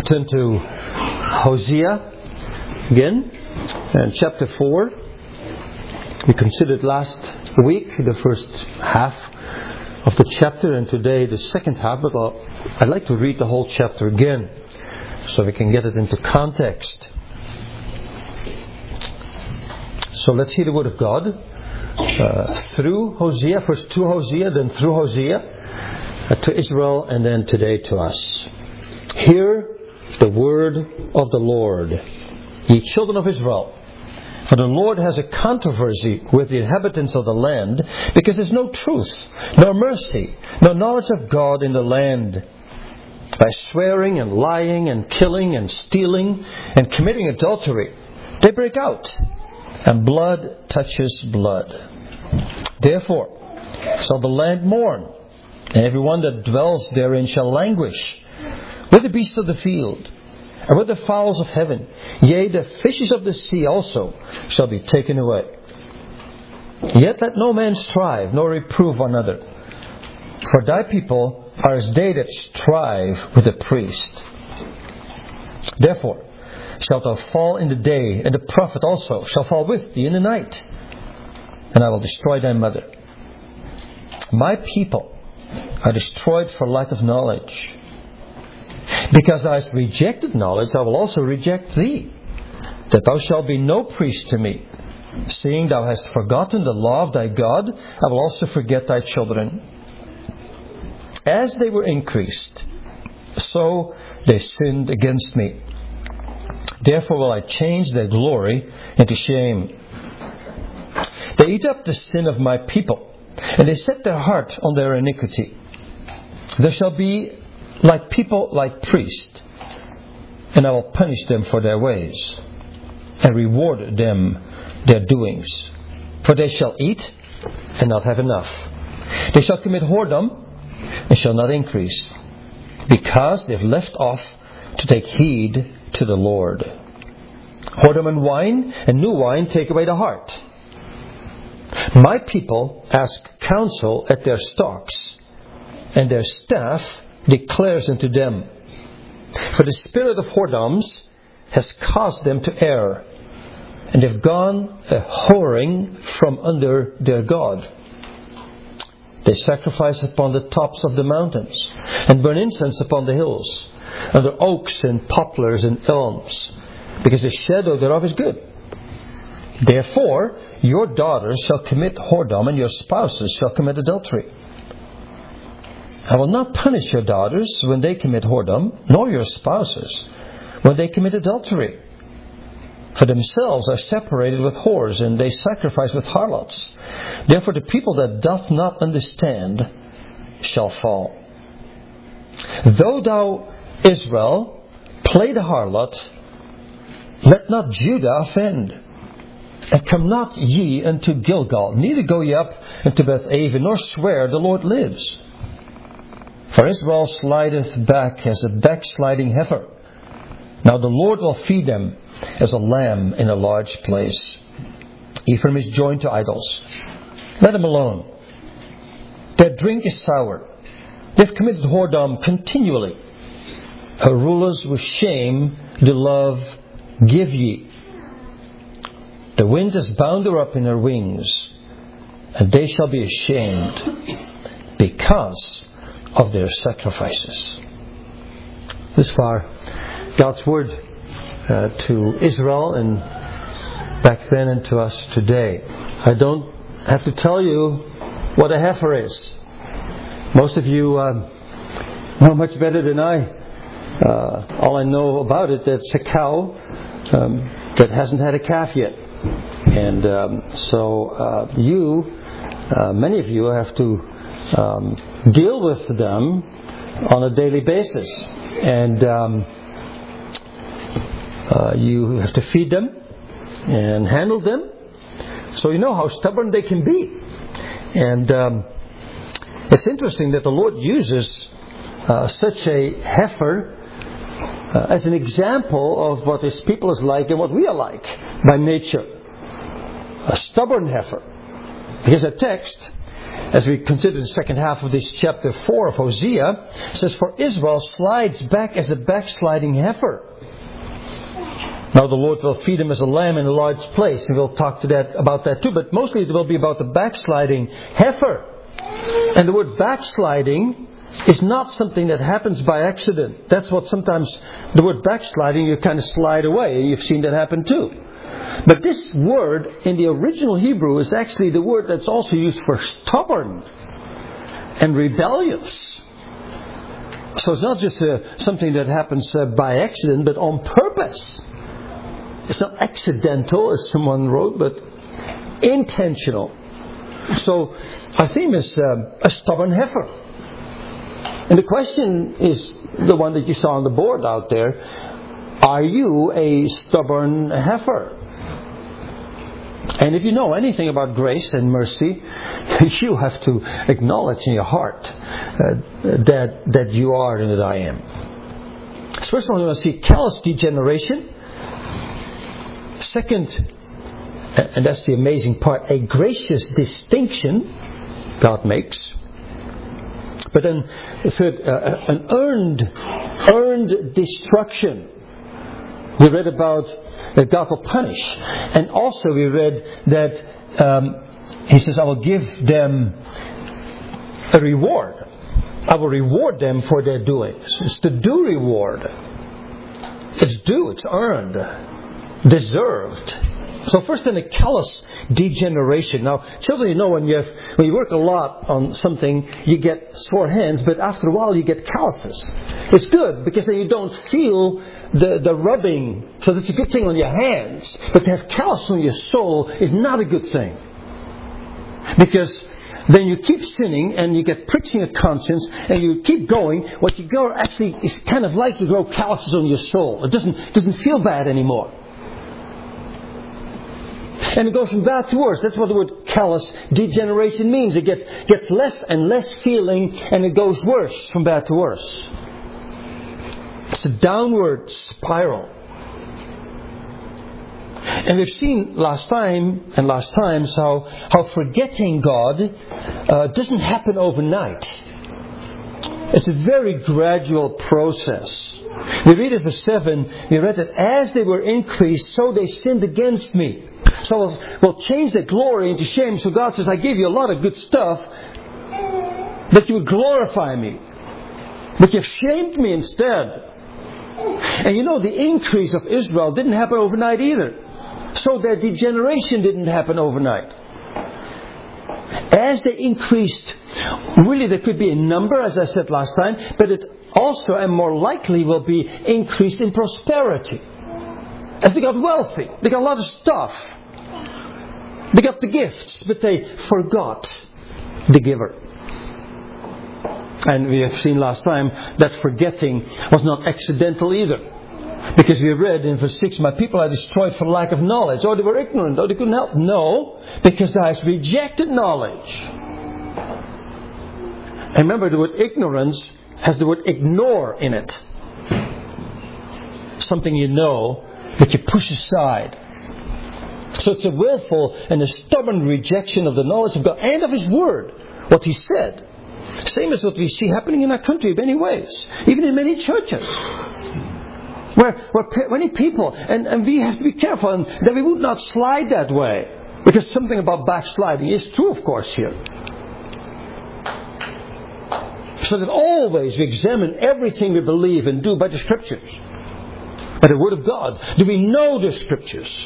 Turn to Hosea again, and chapter 4. We considered last week the first half of the chapter, and today the second half, but I'd like to read the whole chapter again so we can get it into context. So let's hear the word of God through Hosea, first to Hosea, then through Hosea to Israel, and then today to us. Hear the word of the Lord, ye children of Israel. For the Lord has a controversy with the inhabitants of the land, because there is no truth, nor mercy, nor knowledge of God in the land. By swearing and lying and killing and stealing and committing adultery, they break out, and blood touches blood. Therefore shall the land mourn, and everyone that dwells therein shall languish, with the beasts of the field, and with the fowls of heaven. Yea, the fishes of the sea also shall be taken away. Yet let no man strive, nor reprove one another. For thy people are as they that strive with the priest. Therefore shalt thou fall in the day, and the prophet also shall fall with thee in the night. And I will destroy thy mother. My people are destroyed for lack of knowledge. Because thou hast rejected knowledge, I will also reject thee, that thou shalt be no priest to me. Seeing thou hast forgotten the law of thy God, I will also forget thy children. As they were increased, so they sinned against me. Therefore will I change their glory into shame. They eat up the sin of my people, and they set their heart on their iniquity. There shall be like people, like priests, and I will punish them for their ways, and reward them their doings. For they shall eat, and not have enough. They shall commit whoredom, and shall not increase, because they have left off to take heed to the Lord. Whoredom and wine, and new wine, take away the heart. My people ask counsel at their stocks, and their staff declares unto them. For the spirit of whoredoms has caused them to err, and have gone a whoring from under their God. They sacrifice upon the tops of the mountains, and burn incense upon the hills, under oaks and poplars and elms, because the shadow thereof is good. Therefore your daughters shall commit whoredom, and your spouses shall commit adultery. I will not punish your daughters when they commit whoredom, nor your spouses when they commit adultery. For themselves are separated with whores, and they sacrifice with harlots. Therefore the people that doth not understand shall fall. Though thou, Israel, play the harlot, let not Judah offend. And come not ye unto Gilgal, neither go ye up unto Beth-aven, nor swear the Lord lives. For Israel slideth back as a backsliding heifer. Now the Lord will feed them as a lamb in a large place. Ephraim is joined to idols. Let them alone. Their drink is sour. They have committed whoredom continually. Her rulers with shame do love give ye. The wind has bound her up in her wings, and they shall be ashamed because of their sacrifices. This far, God's word to Israel, and back then, and to us today. I don't have to tell you what a heifer is. Most of you know much better than I. All I know about it, that's a cow that hasn't had a calf yet. And many of you have to deal with them on a daily basis, and you have to feed them and handle them, so you know how stubborn they can be. And it's interesting that the Lord uses such a heifer as an example of what His people is like and what we are like by nature. A stubborn heifer. Here's a text as we consider the second half of this chapter 4 of Hosea, it says, "For Israel slides back as a backsliding heifer. Now the Lord will feed him as a lamb in a large place." And we'll talk about that too. But mostly it will be about the backsliding heifer. And the word backsliding is not something that happens by accident. That's what sometimes the word backsliding, you kind of slide away. And you've seen that happen too. But this word in the original Hebrew is actually the word that's also used for stubborn and rebellious. So it's not just something that happens by accident, but on purpose. It's not accidental, as someone wrote, but intentional. So our theme is a stubborn heifer. And the question is the one that you saw on the board out there. Are you a stubborn heifer? And if you know anything about grace and mercy, you have to acknowledge in your heart that you are and that I am. So first of all, you want to see callous degeneration. Second, and that's the amazing part, a gracious distinction God makes. But then third, an earned destruction. We read about that God will punish. And also we read that He says, "I will give them a reward. I will reward them for their doings." It's the due reward. It's due, it's earned, deserved. So first then a callous degeneration. Now, children, you know when you work a lot on something, you get sore hands, but after a while you get calluses. It's good because then you don't feel the rubbing. So that's a good thing on your hands. But to have calluses on your soul is not a good thing. Because then you keep sinning and you get pricks in your conscience and you keep going. What you go actually is kind of like you grow calluses on your soul. It doesn't feel bad anymore. And it goes from bad to worse. That's what the word callous degeneration means. It gets less and less feeling, and it goes worse, from bad to worse. It's a downward spiral. And we've seen last times how forgetting God doesn't happen overnight. It's a very gradual process. We read in verse 7, we read that as they were increased, so they sinned against me. So we'll change their glory into shame. So God says, I gave you a lot of good stuff, that you would glorify me. But you've shamed me instead. And you know, the increase of Israel didn't happen overnight either. So their degeneration didn't happen overnight. As they increased, really there could be a number, as I said last time, but it also and more likely will be increased in prosperity. As they got wealthy, they got a lot of stuff. They got the gifts, but they forgot the giver. And we have seen last time that forgetting was not accidental either. Because we read in verse 6, my people are destroyed for lack of knowledge. Oh, they were ignorant. Oh, they couldn't help. No, because thou hast rejected knowledge. And remember, the word ignorance has the word ignore in it. Something you know that you push aside. So it's a willful and a stubborn rejection of the knowledge of God and of His Word, what He said. Same as what we see happening in our country in many ways, even in many churches. Where many people, and we have to be careful that we would not slide that way. Because something about backsliding is true, of course, here. So that always we examine everything we believe and do by the Scriptures. By the Word of God. Do we know the Scriptures?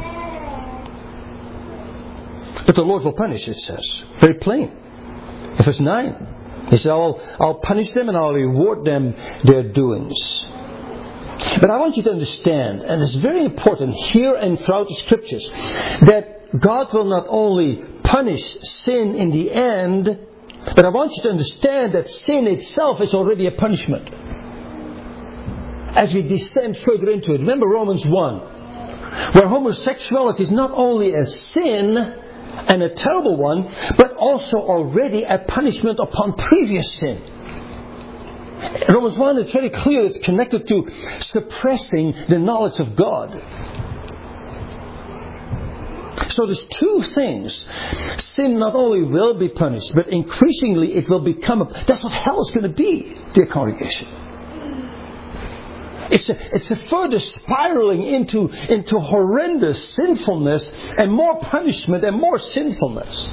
But the Lord will punish, it says. Very plain. In verse 9, He says, I'll punish them and I'll reward them their doings. But I want you to understand, and it's very important here and throughout the Scriptures, that God will not only punish sin in the end, but I want you to understand that sin itself is already a punishment. As we descend further into it, remember Romans 1, where homosexuality is not only a sin and a terrible one, but also already a punishment upon previous sin. Romans 1 is very clear, it's connected to suppressing the knowledge of God. So there's two things. Sin not only will be punished, but increasingly it will become that's what hell is going to be, dear congregation. It's a further spiraling into horrendous sinfulness and more punishment and more sinfulness.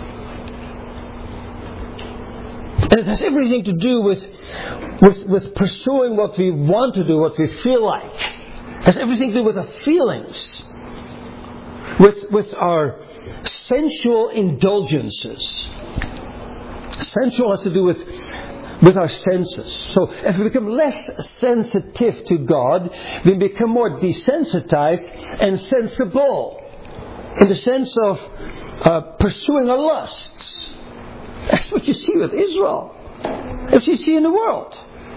And it has everything to do with pursuing what we want to do, what we feel like. It has everything to do with our feelings. With our sensual indulgences. Sensual has to do with our senses. So if we become less sensitive to God, we become more desensitized and sensible. In the sense of pursuing our lusts. That's what you see with Israel. That's what you see in the world.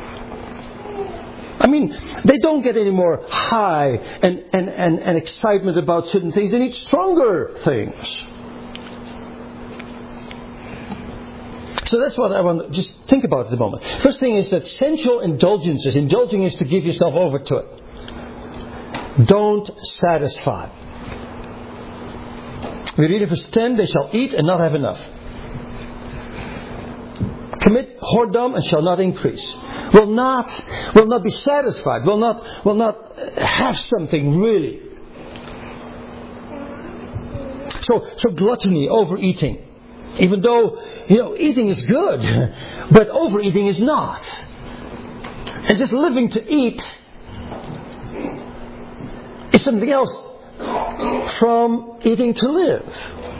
I mean, they don't get any more high and excitement about certain things. They need stronger things. So that's what I want to just think about at the moment. First thing is that sensual indulgences. Indulging is to give yourself over to it. Don't satisfy. We read in verse 10, they shall eat and not have enough. Commit whoredom and shall not increase. Will not be satisfied. Will not have something really. So gluttony, overeating. Even though, eating is good, but overeating is not. And just living to eat is something else from eating to live.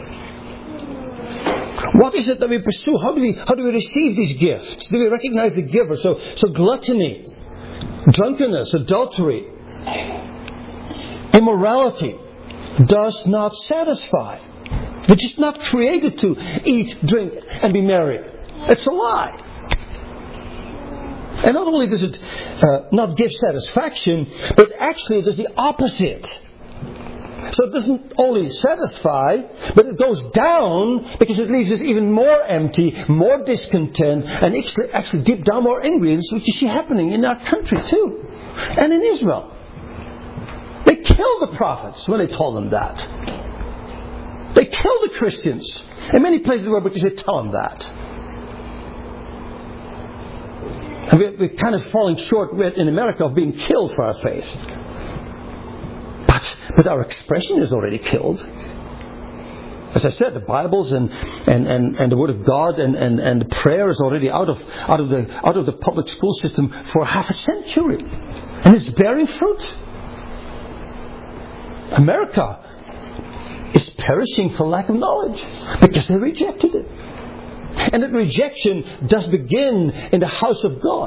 What is it that we pursue? How do we receive these gifts? Do we recognize the giver? So gluttony, drunkenness, adultery, immorality does not satisfy. We're just not created to eat, drink, and be merry. It's a lie. And not only does it not give satisfaction, but actually it does the opposite. So it doesn't only satisfy, but it goes down because it leaves us even more empty, more discontent, and actually deep down more angry, which you see happening in our country too. And in Israel. They killed the prophets when they told them that. They killed the Christians in many places in the world because they tell them that. And we're kind of falling short in America of being killed for our faith. But our expression is already killed. As I said, the Bibles and the Word of God and the prayer is already out of the public school system for half a century. And it's bearing fruit. America is perishing for lack of knowledge because they rejected it. And that rejection does begin in the house of God.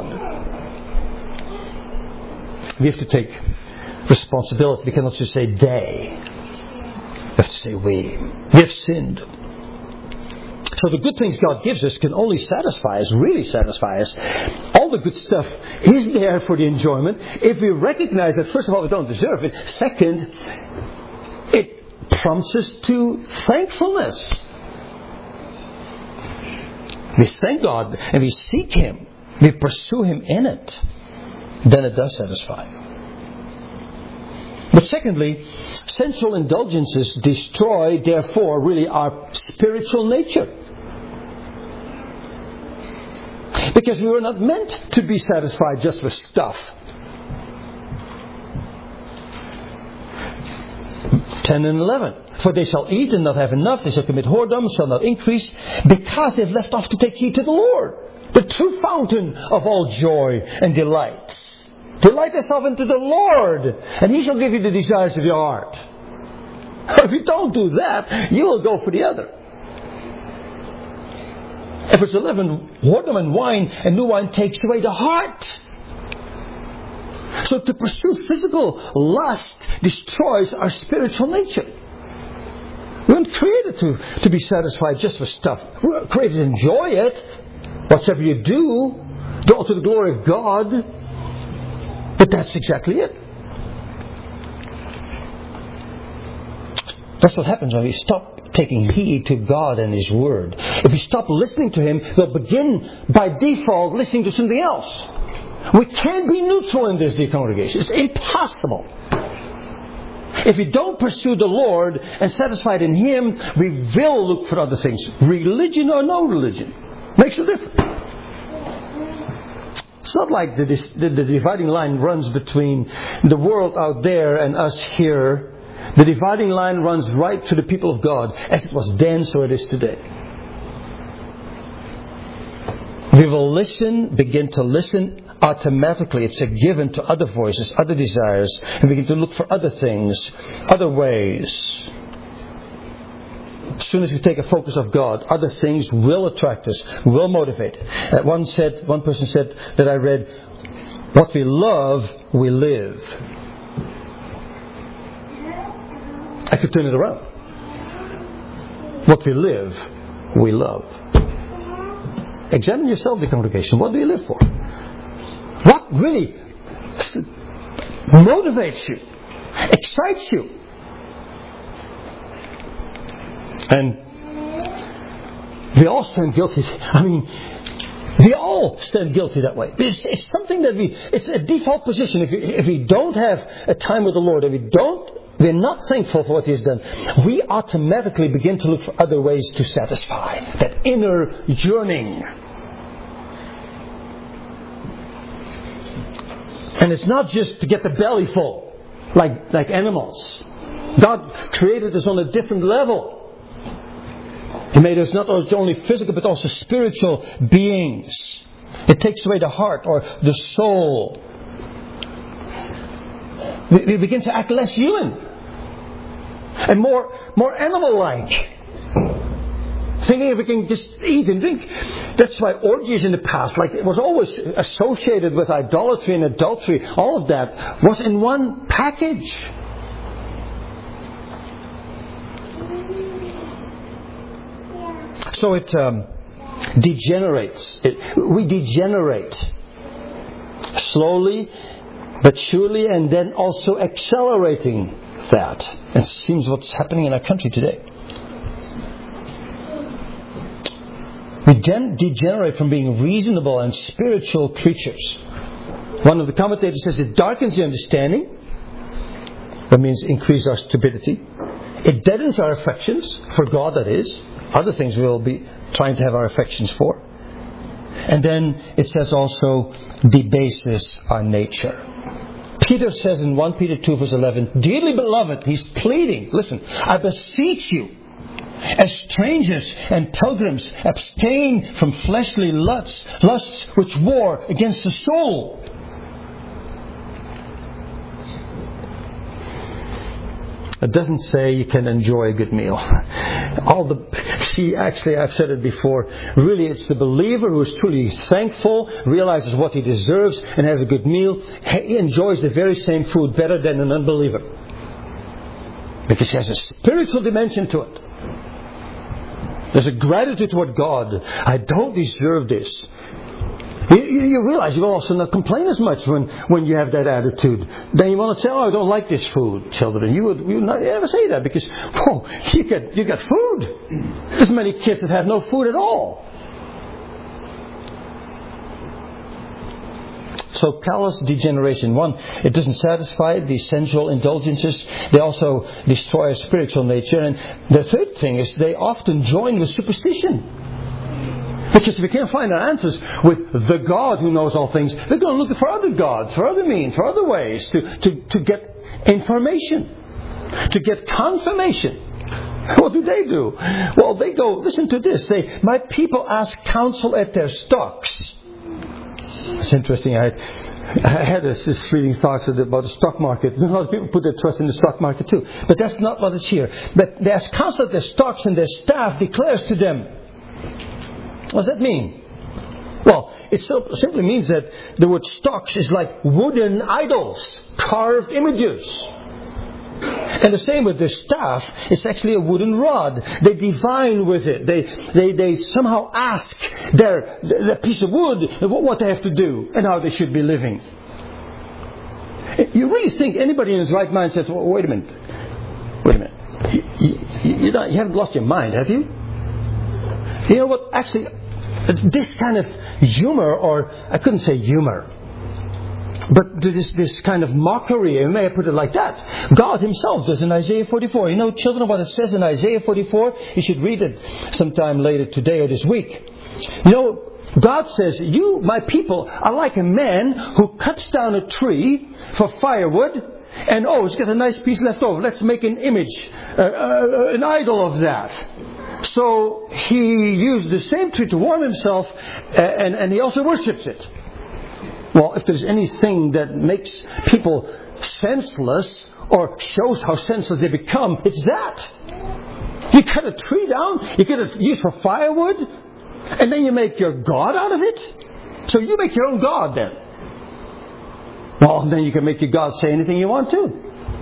We have to take responsibility. We cannot just say they. We have to say we. We have sinned. So the good things God gives us can only satisfy us, really satisfy us. All the good stuff is there for the enjoyment. If we recognize that, first of all, we don't deserve it. Second, it prompts us to thankfulness. We thank God and we seek Him. We pursue Him in it. Then it does satisfy. But secondly, sensual indulgences destroy, therefore, really our spiritual nature. Because we were not meant to be satisfied just with stuff. 10 and 11. For they shall eat and not have enough. They shall commit whoredom, shall not increase. Because they've left off to take heed to the Lord. The true fountain of all joy and delight. Delight yourself into the Lord. And He shall give you the desires of your heart. If you don't do that, you will go for the other. In verse 11, whoredom and wine and new wine takes away the heart. So to pursue physical lust destroys our spiritual nature. We weren't created to be satisfied just with stuff. We were created to enjoy it. Whatever you do all to the glory of God. But that's exactly it. That's what happens when we stop taking heed to God and His Word. If we stop listening to Him, we'll begin by default listening to something else. We can't be neutral in this, dear congregation. It's impossible. If we don't pursue the Lord and satisfied in Him, we will look for other things. Religion or no religion. Makes a difference. It's not like the dividing line runs between the world out there and us here. The dividing line runs right to the people of God. As it was then, so it is today. We will listen, begin to listen automatically. It's a given to other voices, other desires, and begin to look for other things, other ways. As soon as we take a focus of God, other things will attract us, will motivate. One person said that I read, what we love, we live. I could turn it around. What we live, we love. Examine yourself, the congregation. What do you live for? What really motivates you, excites you? And we all stand guilty. We all stand guilty that way. It's something that it's a default position. If we don't have a time with the Lord, if we're not thankful for what He has done, we automatically begin to look for other ways to satisfy that inner yearning. And it's not just to get the belly full, like animals. God created us on a different level. He made us not only physical but also spiritual beings. It takes away the heart or the soul. We begin to act less human and more animal-like. Thinking if we can just eat and drink. That's why orgies in the past, it was always associated with idolatry and adultery. All of that was in one package. So it degenerates. We degenerate slowly but surely, and then also accelerating that. And it seems what's happening in our country today. We degenerate from being reasonable and spiritual creatures. One of the commentators says it darkens the understanding. That means increase our stupidity. It deadens our affections, for God that is. Other things we'll be trying to have our affections for. And then it says also debases our nature. Peter says in 1 Peter 2 verse 11, dearly beloved, he's pleading, listen, I beseech you, as strangers and pilgrims, abstain from fleshly lusts which war against the soul. It doesn't say you can enjoy a good meal. I've said it before. Really, it's the believer who is truly thankful, realizes what he deserves, and has a good meal. He enjoys the very same food better than an unbeliever. Because he has a spiritual dimension to it. There's a gratitude toward God. I don't deserve this. You realize you will also not complain as much when you have that attitude. Then you want to say, I don't like this food, children. You would not ever say that because, you get food. There's many kids that have no food at all. So callous degeneration. One, it doesn't satisfy the sensual indulgences. They also destroy our spiritual nature. And the third thing is they often join with superstition. Because if we can't find our answers with the God who knows all things, they're going to look for other gods, for other means, for other ways to get information, to get confirmation. What do? Well, they go, listen to this. My people ask counsel at their stocks. It's interesting. I had this reading thoughts about the stock market. A lot of people put their trust in the stock market too. But that's not what it's here. But they ask counsel at their stocks and their staff declares to them. What does that mean? Well, it simply means that the word stocks is like wooden idols, carved images. And the same with the staff, it's actually a wooden rod. They divine with it. They somehow ask their piece of wood what they have to do and how they should be living. You really think anybody in his right mind says, well, wait a minute. You haven't lost your mind, have you? You know what? Actually, this kind of humor, or I couldn't say humor. But this kind of mockery, may I put it like that, God Himself does in Isaiah 44. You know, children, what it says in Isaiah 44? You should read it sometime later today or this week. You know, God says, you, my people, are like a man who cuts down a tree for firewood, and he's got a nice piece left over. Let's make an image, an idol of that. So he used the same tree to warm himself, and he also worships it. Well, if there's anything that makes people senseless or shows how senseless they become, it's that. You cut a tree down, you get it used for firewood, and then you make your God out of it. So you make your own God then. Well, then you can make your God say anything you want to.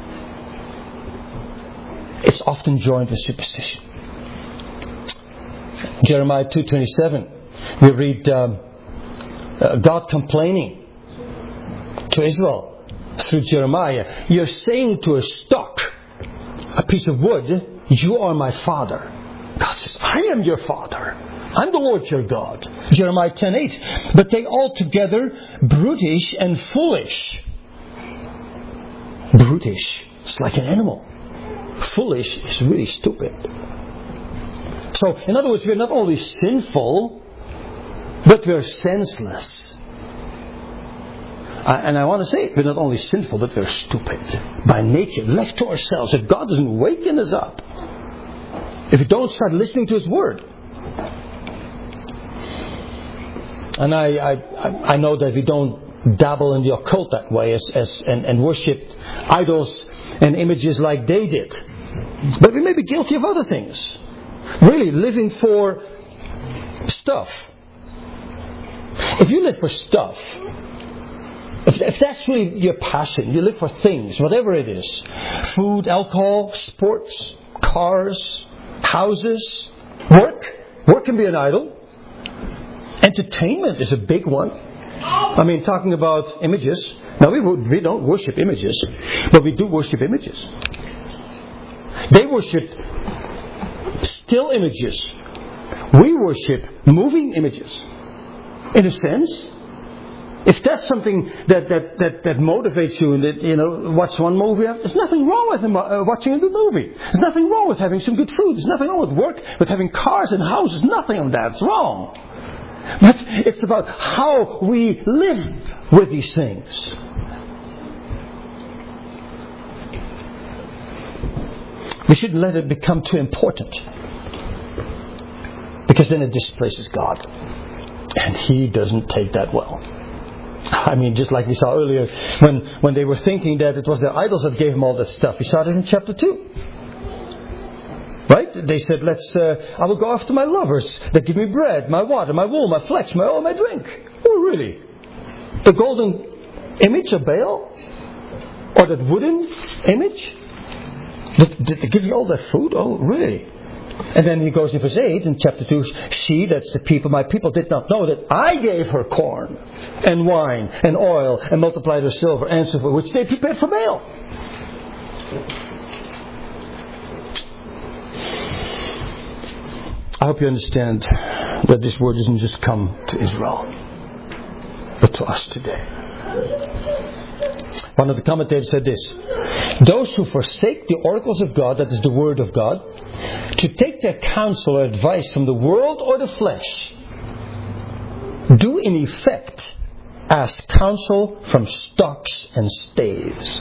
It's often joined with superstition. Jeremiah 2:27, we read God complaining to Israel through Jeremiah. You're saying to a stock, a piece of wood, you are my father. God says, I am your father. I'm the Lord your God. Jeremiah 10:8. But they altogether brutish and foolish. Brutish. It's like an animal. Foolish is really stupid. So, in other words, we're not only sinful, but we're senseless. And I want to say, we're not only sinful, but we're stupid. By nature, left to ourselves. If God doesn't waken us up, if we don't start listening to His Word. And I know that we don't dabble in the occult that way and worship idols and images like they did. But we may be guilty of other things. Really, living for stuff. If you live for stuff, if that's really your passion, you live for things, whatever it is. Food, alcohol, sports, cars, houses, work. Work can be an idol. Entertainment is a big one. I mean, talking about images. Now, we don't worship images, but we do worship images. They worship still images. We worship moving images. In a sense, if that's something that motivates you, and that watch one movie, there's nothing wrong with watching a good movie. There's nothing wrong with having some good food. There's nothing wrong with work, with having cars and houses. Nothing of that's wrong. But it's about how we live with these things. We shouldn't let it become too important, because then it displaces God, and He doesn't take that well. I mean, just like we saw earlier, when they were thinking that it was their idols that gave them all that stuff. We saw it in chapter 2. Right? They said, I will go after my lovers that give me bread, my water, my wool, my flesh, my oil, my drink. Oh, really? The golden image of Baal? Or that wooden image? Did they give you all that food? Oh, really? And then he goes in verse 8 in chapter 2, she, that's the people, my people did not know that I gave her corn and wine and oil and multiplied her silver and so forth, which they prepared for Baal. I hope you understand that this word doesn't just come to Israel, but to us today. One of the commentators said this: those who forsake the oracles of God, that is the word of God, to take their counsel or advice from the world or the flesh, do in effect ask counsel from stocks and staves.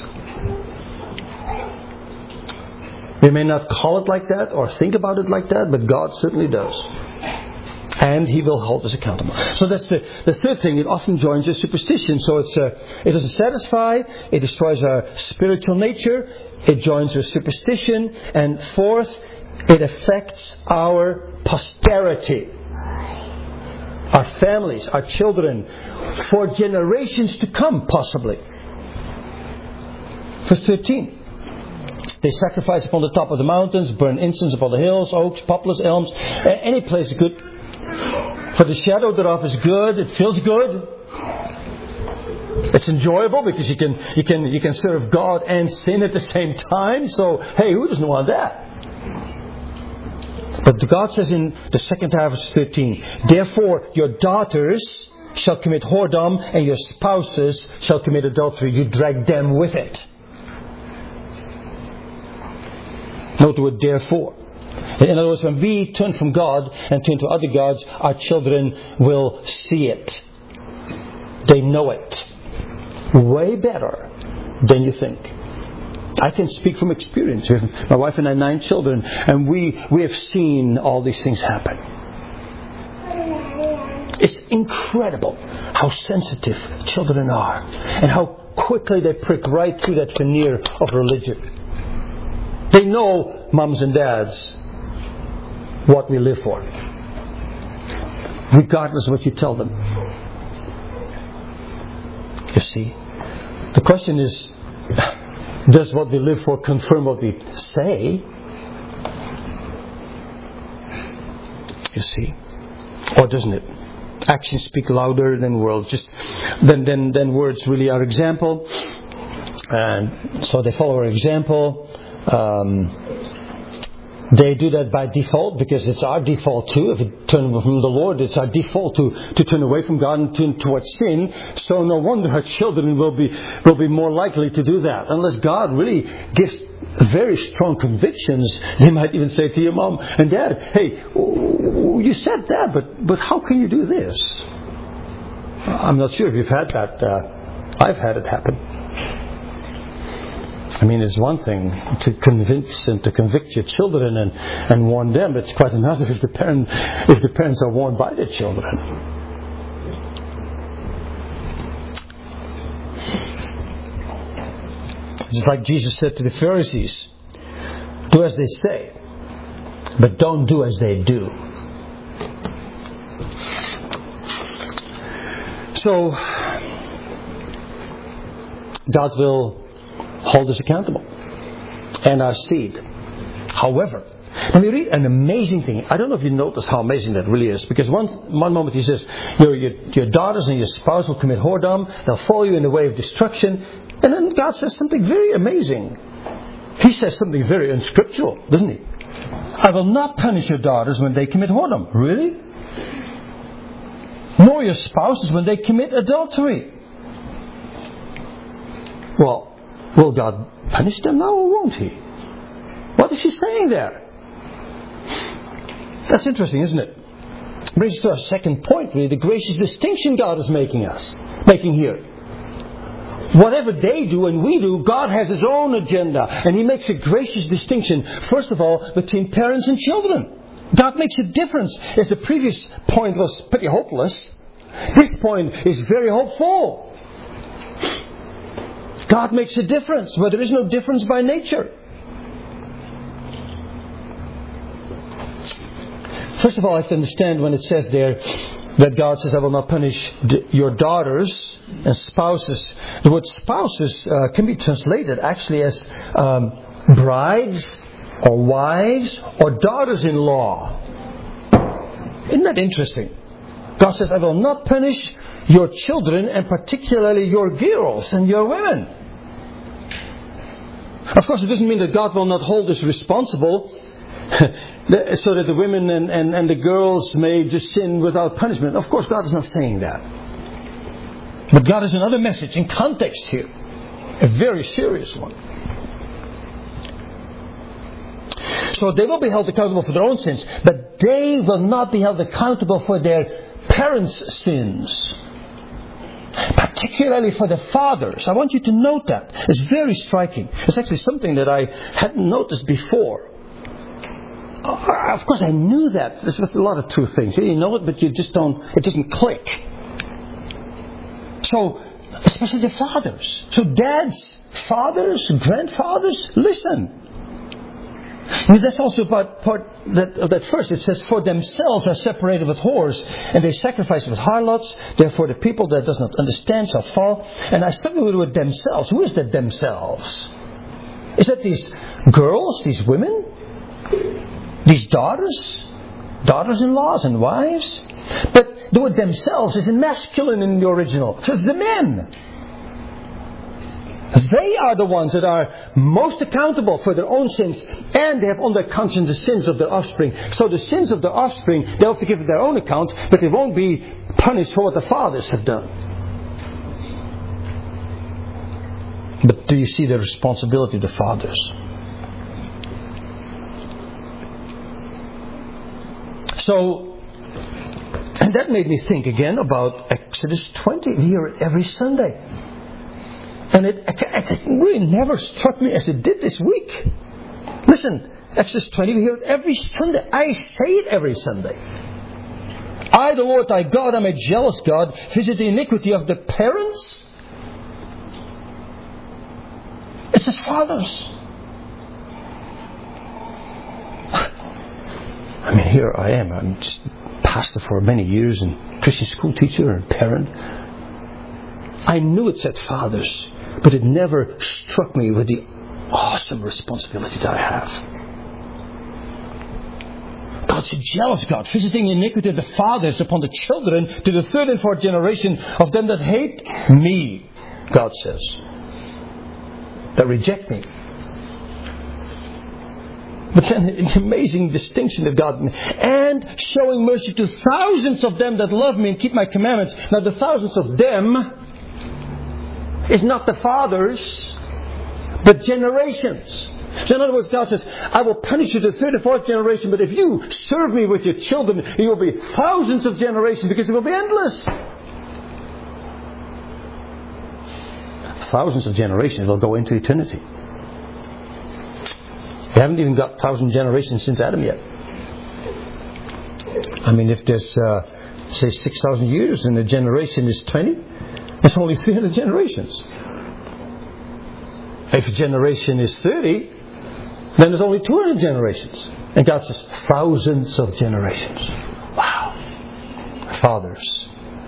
We may not call it like that or think about it like that, but God certainly does. And He will hold us accountable. So that's the third thing. It often joins with superstition. So it doesn't satisfy. It destroys our spiritual nature. It joins with superstition. And fourth, it affects our posterity. Our families, our children, for generations to come, possibly. Verse 13. They sacrifice upon the top of the mountains, burn incense upon the hills, oaks, poplars, elms. Any place is good. For the shadow thereof is good. It feels good. It's enjoyable because you can serve God and sin at the same time. So, hey, who doesn't want that? But God says in the second half of verse 13, therefore your daughters shall commit whoredom, and your spouses shall commit adultery. You drag them with it. Note the word therefore. In other words, when we turn from God and turn to other gods, our children will see it. They know it. Way better than you think. I can speak from experience. My wife and I have 9 children, and we have seen all these things happen. It's incredible how sensitive children are, and how quickly they prick right through that veneer of religion. They know, mums and dads, what we live for, regardless of what you tell them. You see, the question is, does what we live for confirm what we say? You see, or doesn't it? Actions speak louder than words. Then words really are example, and so they follow our example. They do that by default because it's our default too. If we turn from the Lord, it's our default to turn away from God and turn towards sin. So no wonder our children will be more likely to do that. Unless God really gives very strong convictions, they might even say to your mom and dad, "Hey, you said that, but how can you do this?" I'm not sure if you've had that. I've had it happen. I mean, it's one thing to convince and to convict your children and warn them. It's quite another if the parents are warned by their children. Just like Jesus said to the Pharisees, "Do as they say, but don't do as they do." So, God will hold us accountable, and our seed. However, let me read an amazing thing. I don't know if you notice how amazing that really is, because one moment he says, your daughters and your spouse will commit whoredom, they'll follow you in the way of destruction, and then God says something very amazing. He says something very unscriptural, doesn't he? "I will not punish your daughters when they commit whoredom." Really? "Nor your spouses when they commit adultery." Well, will God punish them now or won't He? What is He saying there? That's interesting, isn't it? Brings us to our second point, really, the gracious distinction God is making here. Whatever they do and we do, God has His own agenda, and He makes a gracious distinction, first of all, between parents and children. God makes a difference. As the previous point was pretty hopeless, this point is very hopeful. God makes a difference where there is no difference by nature. First of all, I have to understand when it says there that God says, "I will not punish your daughters and spouses." The word spouses can be translated actually as brides or wives or daughters-in-law. Isn't that interesting? God says, "I will not punish your children, and particularly your girls and your women." Of course, it doesn't mean that God will not hold us responsible so that the women and the girls may just sin without punishment. Of course, God is not saying that. But God has another message in context here. A very serious one. So they will be held accountable for their own sins, but they will not be held accountable for their parents' sins. Particularly for the fathers. I want you to note that. It's very striking. It's actually something that I hadn't noticed before. Of course I knew that. There's a lot of true things. You know it, but you just don't, it doesn't click. So, especially the fathers. So dads, fathers, grandfathers, listen. I mean, that's also part of that first. It says, "For themselves are separated with whores, and they sacrifice with harlots. Therefore the people that does not understand shall fall." And I struggle with the word themselves. Who is that themselves? Is that these girls, these women? These daughters-in-laws and wives? But the word themselves is in masculine in the original. So it's the men. They are the ones that are most accountable for their own sins, and they have on their conscience the sins of their offspring. So the sins of their offspring, they'll have to give their own account, but it won't be punished for what the fathers have done. But do you see the responsibility of the fathers? So, and that made me think again about Exodus 20. We hear it every Sunday. And it really never struck me as it did this week. Listen, Exodus 20, we hear it every Sunday. I say it every Sunday. I, the Lord thy God, am a jealous God, visit the iniquity of the parents. It's his fathers. I mean, here I am. I'm just pastor for many years and Christian school teacher and parent. I knew it said fathers, but it never struck me with the awesome responsibility that I have. God's a jealous God, visiting the iniquity of the fathers upon the children to the third and fourth generation of them that hate me, God says, that reject me. But then an amazing distinction that God made. And showing mercy to thousands of them that love me and keep my commandments. Now the thousands of them is not the fathers, but generations. So in other words, God says, I will punish you to the third and fourth generation, but if you serve me with your children, it will be thousands of generations because it will be endless. Thousands of generations will go into eternity. We haven't even got 1,000 generations since Adam yet. I mean, if there's, say, 6,000 years and a generation is 20, that's only 300 generations. If a generation is 30, then there's only 200 generations. And God says, thousands of generations. Wow. Fathers.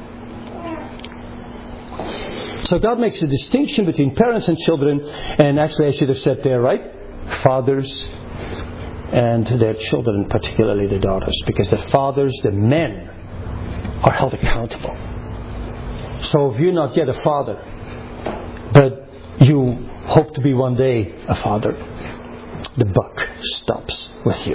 So God makes a distinction between parents and children. And actually I should have said there, right? Fathers and their children, particularly the daughters. Because the fathers, the men, are held accountable. So if you're not yet a father, but you hope to be one day a father, the buck stops with you.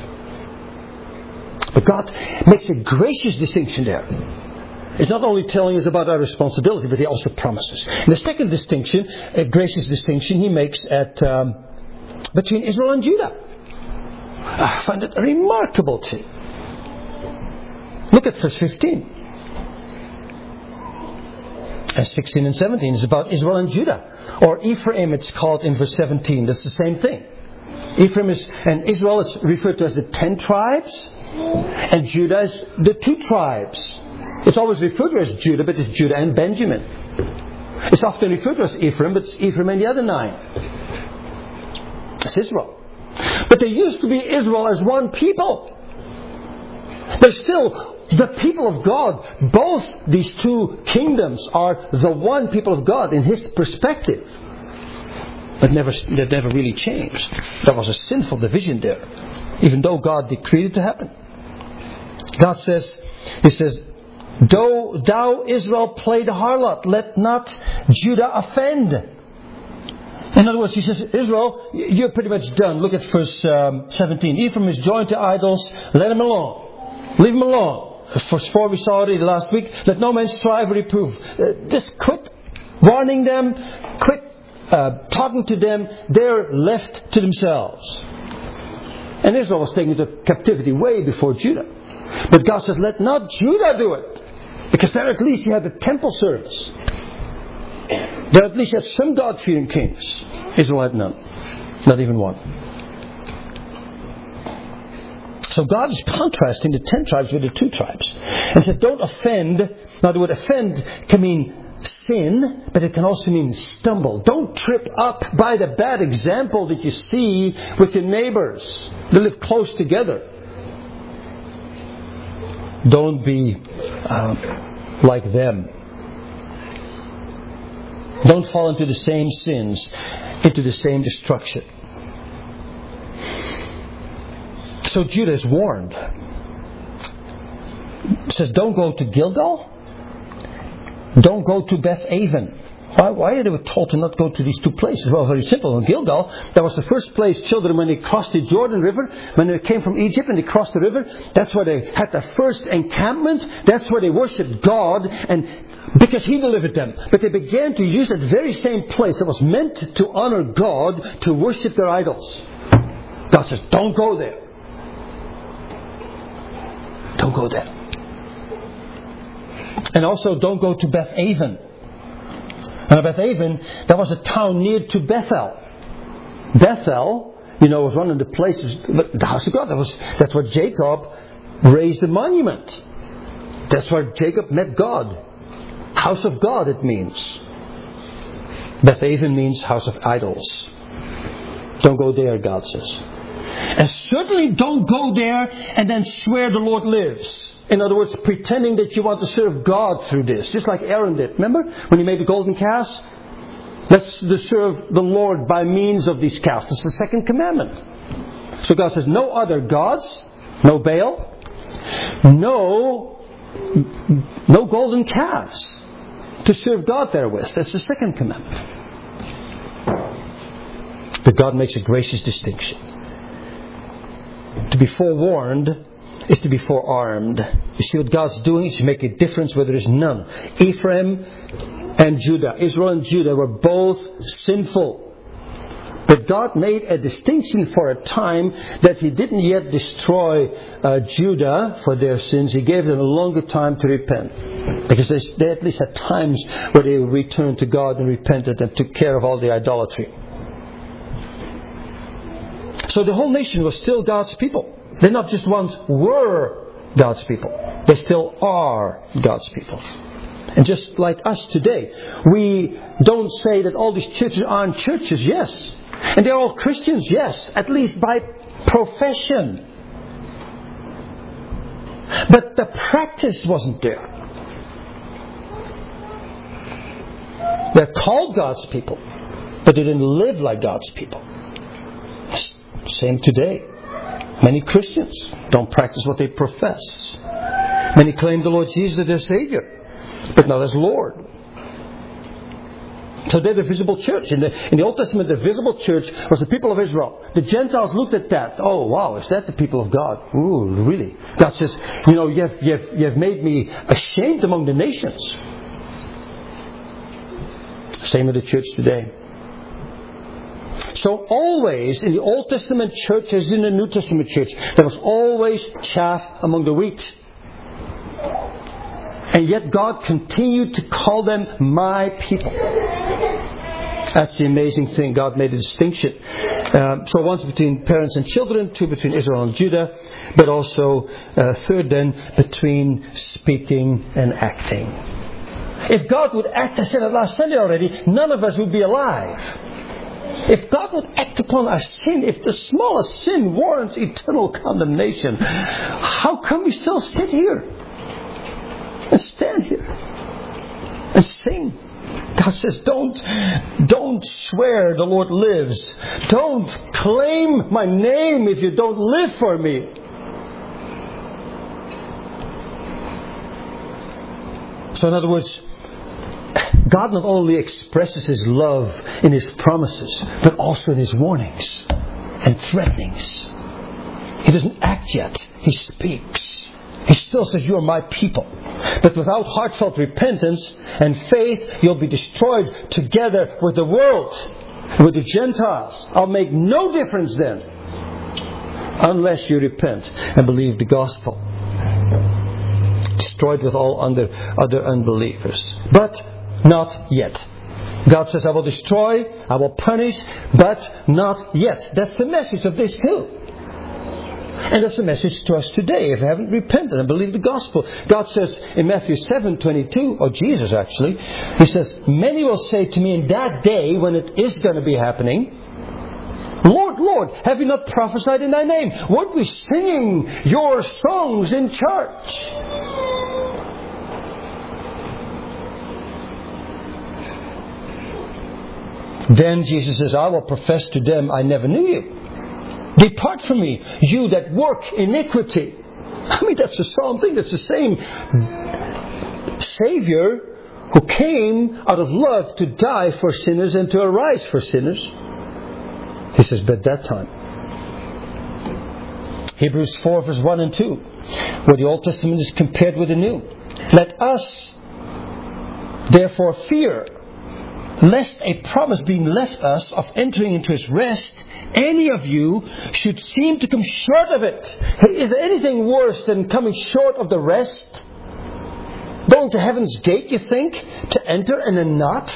But God makes a gracious distinction there. It's not only telling us about our responsibility, but He also promises. And the second distinction, a gracious distinction, He makes between Israel and Judah. I find it remarkable too. Look at verse 15. And 16 and 17 is about Israel and Judah. Or Ephraim, it's called in verse 17. That's the same thing. Ephraim and Israel is referred to as the 10 tribes. And Judah is the 2 tribes. It's always referred to as Judah, but it's Judah and Benjamin. It's often referred to as Ephraim, but it's Ephraim and the other 9. It's Israel. But there used to be Israel as one people. There's still the people of God. Both these 2 kingdoms are the one people of God in His perspective. But that never really changed. There was a sinful division there, even though God decreed it to happen. God says, He says, Thou Israel play the harlot, let not Judah offend. In other words, He says, Israel, you're pretty much done. Look at verse 17. Ephraim is joined to idols, let him alone. Leave him alone. Verse 4 we saw already last week. Let no man strive or reprove. Just quit warning them. Quit talking to them. They're left to themselves. And Israel was taken into captivity way before Judah. But God says, let not Judah do it. Because there at least you had the temple service. There at least you had some God-fearing kings. Israel had none. Not even one. So God is contrasting the 10 tribes with the 2 tribes. And said, don't offend. Now the word offend can mean sin, but it can also mean stumble. Don't trip up by the bad example that you see with your neighbors. They live close together. Don't be like them. Don't fall into the same sins, into the same destruction. So Judah is warned. It says, don't go to Gilgal. Don't go to Beth Aven. Why are they told to not go to these two places? Well, very simple. In Gilgal, that was the first place children, when they crossed the Jordan River, when they came from Egypt and they crossed the river, that's where they had their first encampment. That's where they worshipped God, and because He delivered them. But they began to use that very same place that was meant to honor God to worship their idols. God says, don't go there. Don't go there. And also, don't go to Beth Aven. Now, Beth Aven, that was a town near to Bethel. Bethel, was one of the places, the house of God. That's where Jacob raised the monument. That's where Jacob met God. House of God, it means. Beth Aven means house of idols. Don't go there, God says. And certainly don't go there and then swear the Lord lives. In other words, pretending that you want to serve God through this. Just like Aaron did. Remember? When he made the golden calves? Let's serve the Lord by means of these calves. That's the second commandment. So God says, no other gods. No Baal. No golden calves to serve God therewith. That's the second commandment. But God makes a gracious distinction. To be forewarned is to be forearmed. You see what God's doing is to make a difference where there is none. Ephraim and Judah, Israel and Judah were both sinful. But God made a distinction for a time that He didn't yet destroy Judah for their sins. He gave them a longer time to repent. Because they at least had times where they returned to God and repented and took care of all the idolatry. So the whole nation was still God's people. They not just once were God's people. They still are God's people. And just like us today, we don't say that all these churches aren't churches, yes. And they're all Christians, yes. At least by profession. But the practice wasn't there. They're called God's people, but they didn't live like God's people. Same today. Many Christians don't practice what they profess. Many claim the Lord Jesus as their Savior, but not as Lord. So they're the visible church. In the Old Testament, the visible church was the people of Israel. The Gentiles looked at that. Oh, wow, is that the people of God? Ooh, really? God says, you have made me ashamed among the nations. Same with the church today. So always in the Old Testament church as in the New Testament church, there was always chaff among the wheat. And yet God continued to call them my people. That's the amazing thing. God made a distinction. So once between parents and children, two between Israel and Judah, but also third then between speaking and acting. If God would act, I said it last Sunday already, none of us would be alive. If God would act upon our sin, if the smallest sin warrants eternal condemnation, how come we still sit here and stand here and sing? God says, don't swear the Lord lives. Don't claim my name if you don't live for me. So in other words, God not only expresses His love in His promises, but also in His warnings and threatenings. He doesn't act yet. He speaks. He still says, you are my people. But without heartfelt repentance and faith, you'll be destroyed together with the world, with the Gentiles. I'll make no difference then, unless you repent and believe the gospel. Destroyed with all other unbelievers. But not yet. God says, I will destroy, I will punish, but not yet. That's the message of this too. And that's the message to us today if we haven't repented and believed the gospel. God says in Matthew 7:22, or Jesus actually, He says, many will say to me in that day when it is going to be happening, Lord, Lord, have we not prophesied in Thy name? Weren't we singing your songs in church? Then Jesus says, I will profess to them, I never knew you. Depart from me, you that work iniquity. I mean, that's the same thing. That's the same Savior who came out of love to die for sinners and to arise for sinners. He says, but that time. Hebrews 4 verse 1 and 2, where the Old Testament is compared with the New. Let us therefore fear, lest a promise being left us of entering into His rest, any of you should seem to come short of it. Is there anything worse than coming short of the rest? Going to heaven's gate, you think, to enter and then not?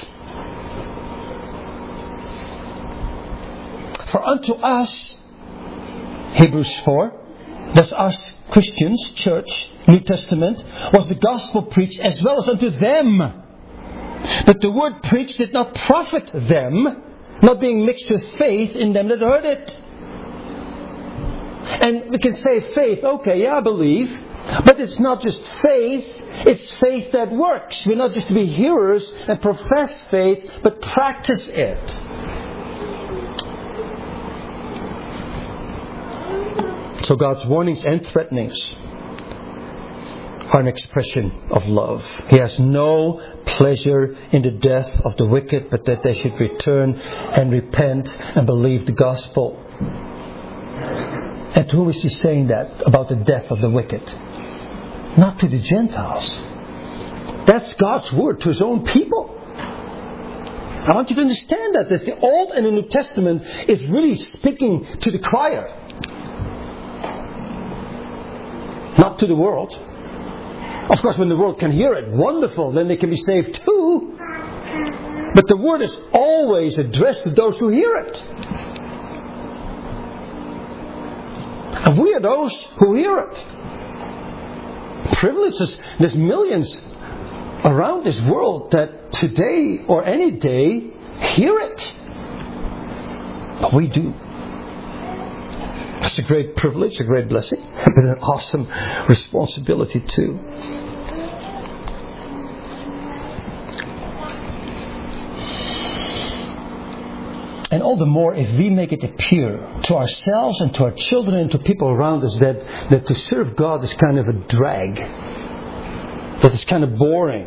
For unto us, Hebrews 4, that's us Christians, church, New Testament, was the gospel preached as well as unto them. But the word preached did not profit them, not being mixed with faith in them that heard it. And we can say faith, okay, yeah, I believe. But it's not just faith, it's faith that works. We're not just to be hearers and profess faith, but practice it. So God's warnings and threatenings are an expression of love. He has no pleasure in the death of the wicked, but that they should return and repent and believe the gospel. And to whom is He saying that about the death of the wicked? Not to the Gentiles. That's God's word to His own people. I want you to understand that the Old and the New Testament is really speaking to the choir, not to the world. Of course, when the world can hear it, wonderful, then they can be saved too. But the word is always addressed to those who hear it. And we are those who hear it. Privileges, there's millions around this world that today or any day hear it. But we do. It's a great privilege, a great blessing, but an awesome responsibility too. And all the more if we make it appear to ourselves and to our children and to people around us that to serve God is kind of a drag, that it's kind of boring,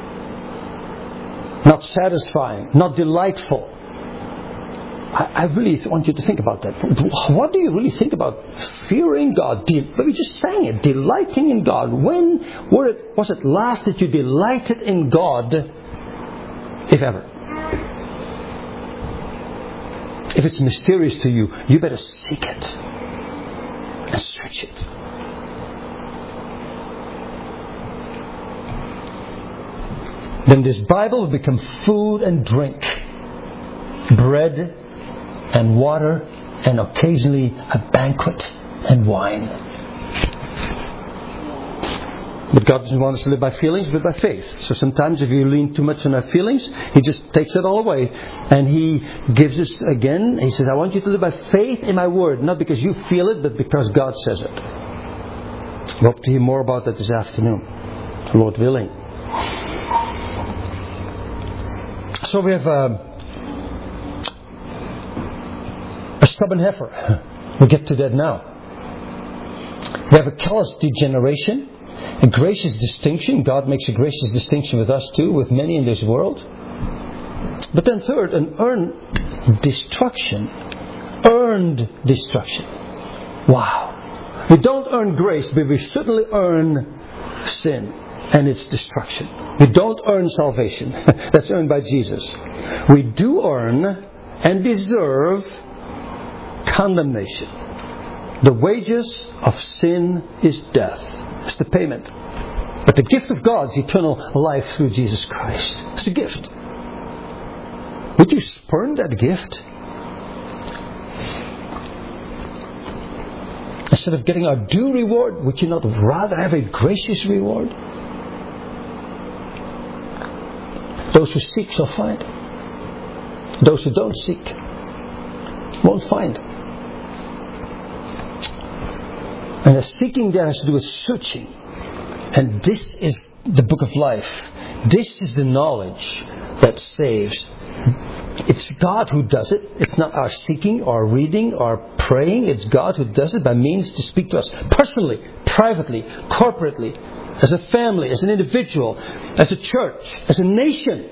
not satisfying, not delightful. I really want you to think about that. What do you really think about fearing God? We just sang it, delighting in God. When was it last that you delighted in God, if ever? If it's mysterious to you, you better seek it and search it. Then this Bible will become food and drink, bread and water, and occasionally a banquet and wine. But God doesn't want us to live by feelings, but by faith. So sometimes if you lean too much on our feelings, He just takes it all away. And He gives us again, He says, I want you to live by faith in my word. Not because you feel it, but because God says it. We hope to hear more about that this afternoon, Lord willing. So we have a stubborn heifer. We'll get to that now. We have a callous degeneration, a gracious distinction. God makes a gracious distinction with us too, with many in this world. But then third, an earned destruction. Earned destruction. Wow. We don't earn grace, but we certainly earn sin and its destruction. We don't earn salvation. That's earned by Jesus. We do earn and deserve condemnation. The wages of sin is death. It's the payment. But the gift of God is eternal life through Jesus Christ. It's a gift. Would you spurn that gift? Instead of getting our due reward, would you not rather have a gracious reward? Those who seek shall find. Those who don't seek won't find. And the seeking there has to do with searching. And this is the book of life. This is the knowledge that saves. It's God who does it. It's not our seeking or reading or praying. It's God who does it by means to speak to us personally, privately, corporately, as a family, as an individual, as a church, as a nation.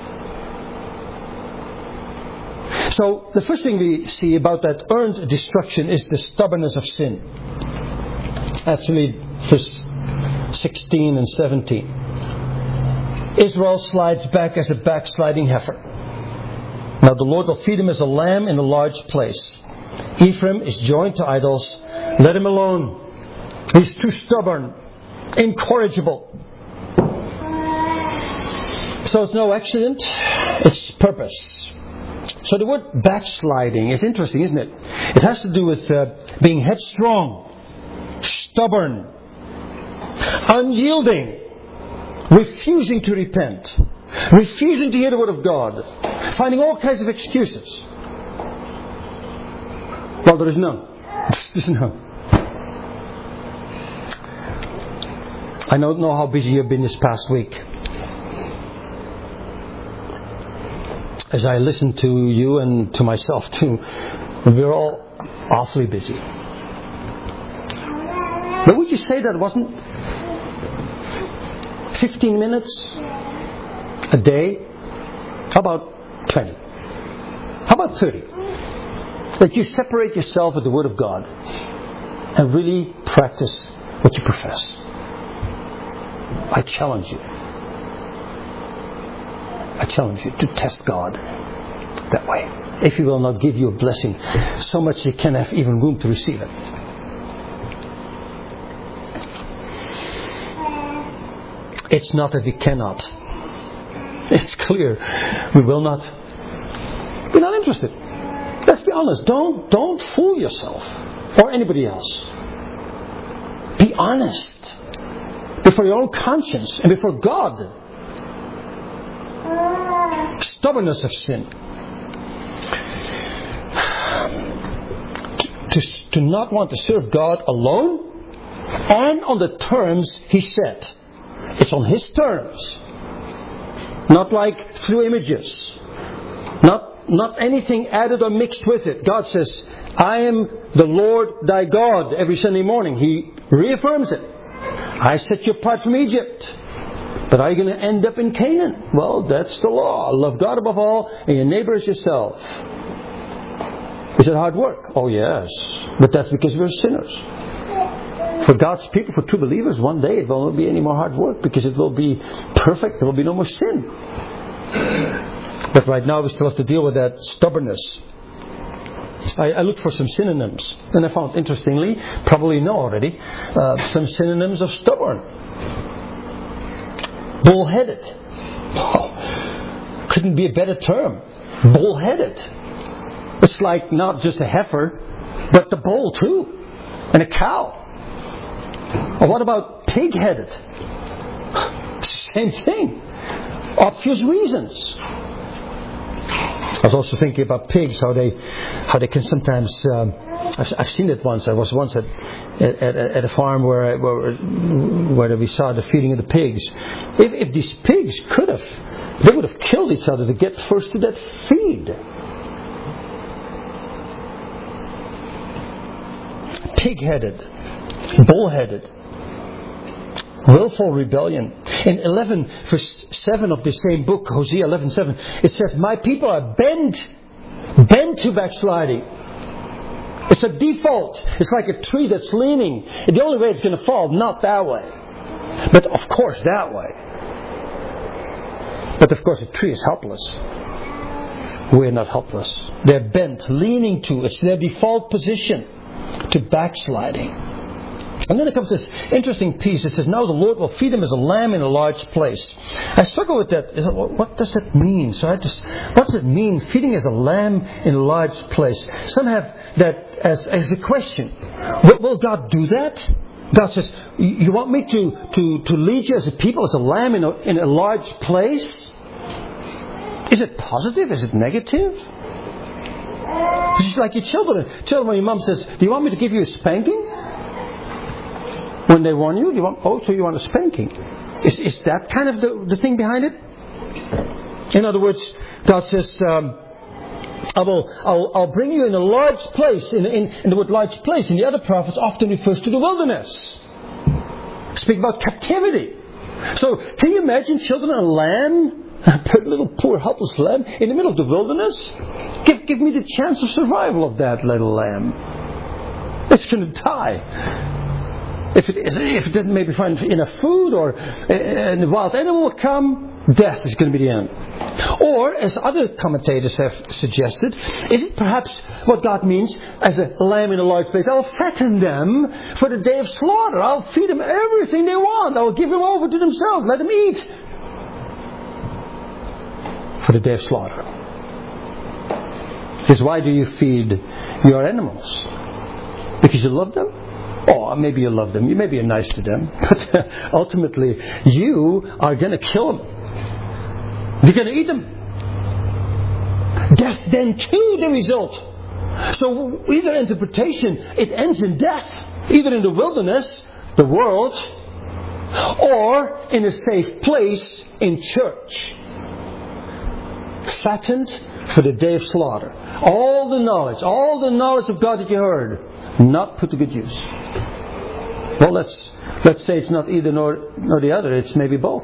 So the first thing we see about that earned destruction is the stubbornness of sin. Actually, verse 16 and 17. Israel slides back as a backsliding heifer. Now the Lord will feed him as a lamb in a large place. Ephraim is joined to idols. Let him alone. He's too stubborn, incorrigible. So it's no accident, it's purpose. So the word backsliding is interesting, isn't it? It has to do with being headstrong, stubborn, unyielding, refusing to repent, refusing to hear the word of God, finding all kinds of excuses. Well, there is none. There's none. I don't know how busy you've been this past week. As I listen to you and to myself too, we're all awfully busy. But would you say that wasn't 15 minutes a day? How about 20? How about 30? That you separate yourself with the Word of God and really practice what you profess. I challenge you. I challenge you to test God that way. If He will not give you a blessing so much you can't have even room to receive it. It's not that we cannot. It's clear. We will not. We're not interested. Let's be honest. Don't fool yourself or anybody else. Be honest before your own conscience and before God. Stubbornness of sin. To not want to serve God alone and on the terms He set. It's on His terms. Not like through images. Not anything added or mixed with it. God says, I am the Lord thy God every Sunday morning. He reaffirms it. I set you apart from Egypt. But are you going to end up in Canaan? Well, that's the law. Love God above all and your neighbor as yourself. Is it hard work? Oh yes. But that's because we're sinners. For God's people, for true believers, one day it will not be any more hard work because it will be perfect. There will be no more sin. But right now we still have to deal with that stubbornness. I looked for some synonyms. And I found, interestingly, probably you know already, some synonyms of stubborn. Bullheaded. Oh, couldn't be a better term. Bullheaded. It's like not just a heifer, but the bull too. And a cow. Or what about pig-headed? Same thing. Obvious reasons. I was also thinking about pigs, how they can sometimes. I've seen it once. I was once at a farm where we saw the feeding of the pigs. If these pigs could have, they would have killed each other to get first to that feed. Pig-headed, bull-headed, willful rebellion. In 11 verse 7 of the same book, Hosea 11:7, it says, my people are bent to backsliding. It's a default. It's like a tree that's leaning. And the only way it's going to fall, not that way. But of course that way. But of course the tree is helpless. We're not helpless. They're bent, leaning to. It's their default position to backsliding. And then it comes this interesting piece. It says, now the Lord will feed him as a lamb in a large place. I struggle with that. What does that mean? What does it mean, feeding as a lamb in a large place? Some have that as a question. Will God do that? God says, you want me to lead you as a people, as a lamb in a large place? Is it positive? Is it negative? It's like your children. When your mom says, do you want me to give you a spanking? When they warn you, so you want a spanking. Is that kind of the thing behind it? In other words, God says, I'll bring you in a large place. In the word large place, in the other prophets, often refers to the wilderness. speak about captivity. So, can you imagine children a lamb, a little poor helpless lamb, in the middle of the wilderness? Give me the chance of survival of that little lamb. It's going to die. If it doesn't maybe find enough food, or a wild animal will come, death is going to be the end. Or, as other commentators have suggested, is it perhaps what God means as a lamb in a large place? I'll fatten them for the day of slaughter. I'll feed them everything they want. I'll give them over to themselves. Let them eat. For the day of slaughter. Because why do you feed your animals? Because you love them? Oh, maybe you love them. Maybe you're nice to them. But ultimately, you are going to kill them. You're going to eat them. Death then too the result. So either interpretation, it ends in death. Either in the wilderness, the world, or in a safe place in church. Fattened for the day of slaughter. All the knowledge of God that you heard, not put to good use. Well, let's say it's not either nor the other. It's maybe both.